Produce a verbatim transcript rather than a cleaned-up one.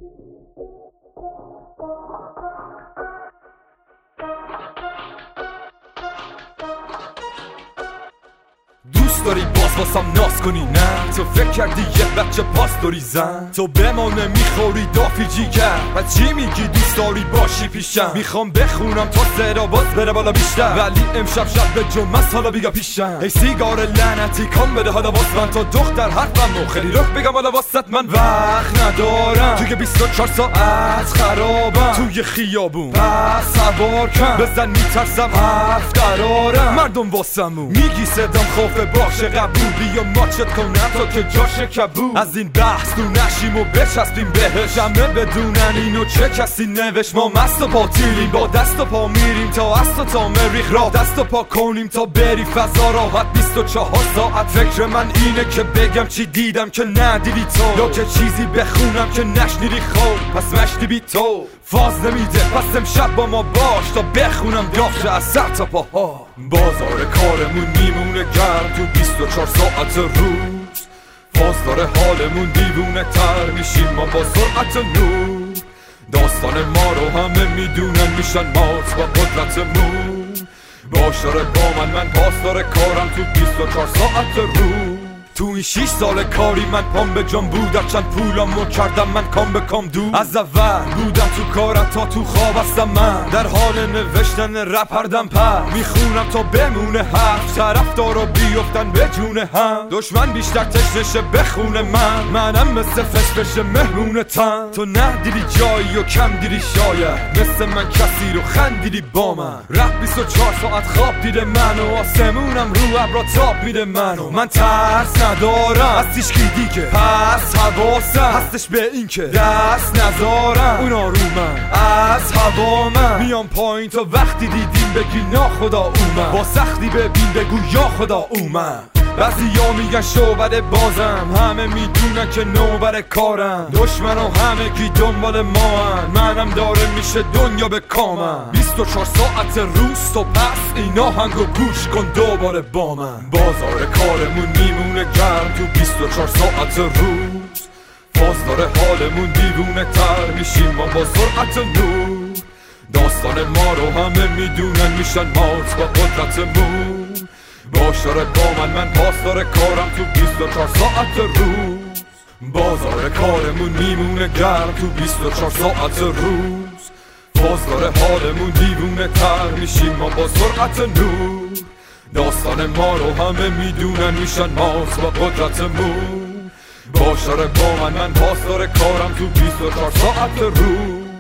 دوست داری باز واسم ناز کنی نه؟ تو فکر کردی یه بچه پاس داری زن؟ تو به ما نمیخوری دافی جیگر پس چی میگی دوست داری باشی پیشم؟ میخوام بخونم تا صدا باز بره بالا بیشتر، ولی امشب شب به جمعه حالا بیا پیشم. ای سیگار لعنتی کام بده حالا واس من، تا دختر حرفمو خیلی رخ بگم حالا واسط من وقت ندارم. توی بیست و چهار ساعت خرابم توی خیابون، پس سوار کن بزن میترسم حرف قرارم. مردم واسمون میگی صدام خوفه باشه قبول، بیا ماچت کنم تا که جاشه کبول. از این بحث تو نشیم و بچسبیم بهش، همه بدونن اینو چه کسی نوشت. ما مست و پاتیلیم با دست و پا میریم تا است و تا مریخ را دست و پا کنیم تا بری فضا راحت. بیست و چهار ساعت فکر من اینه که بگم چی دیدم که ندیدی تو، یا که چیزی بخونم که نشنیدی خوب پس مشتی بی تو. فاز نمیده پس امشب با ما باش تا بخونم دافشه از سر تا پاها. بازار کارمون میمونه گرم تو بیست و چهار ساعت روز، فاز داره حالمون دیوونه تر میشیم ما با سرعت نور. داستان ما رو همه میدونن میشن مات با قدرتمون. باش داره با من من پاس داره کارم تو بیست و چهار ساعت روز. تو این شیش سال کاری من پام به جام بود، چند پولامو کردم من کام به کام دو. از اول بودم تو کارم تا تو خواب هستم من، در حال نوشتن رپ هر دم پر میخونم تا بمونه حرف. طرفدارا بیفتن به جون هم، دشمن بیشتر تشنشه بخونه من، منم مثل فش بشه مهمون تن. تو ندیدی جایی و کم دیدی شاید، مثل من کسی رو خندیدی با من. رپ بیست و چهار ساعت خواب دیده من و آسمونم رو ابرا تاب میده منو. من ترس ندارم از تیشکی دیگه پس حواسم هستش به این که دست نذارم اونا رو من. از هوا من میام پایین تا وقتی دیدیم بگی ناخدا اومد، با سختی ببین بگو یا خدا اومد. بعضی ها میگن شعبده بازم، همه میدونن که نوبر کارم. دشمن و همه کی دنبال ما هن، منم داره میشه دنیا به کامم. بیست و چهار ساعت روز تو پس اینا هنگو گوش کن دوباره با من. بازار کارمون میمونه گرم تو بیست و چهار ساعت روز، فاز داره حالمون دیوونه تر میشیم ما با سرعت نور. داستان ما رو همه میدونن میشن مات با قدرتمون. باش داره با من من پاس داره کارم تو بیست و چهار ساعت روز. بازار کارمون میمونه گرم تو بیست و چهار ساعت روز، فاز داره حالمون دیوونه تر میشیم ما با سرعت نور. داستان ما رو همه میدونن میشن مات با قدرتمون. باش داره با من من پاس داره کارم تو بیست و چهار ساعت روز.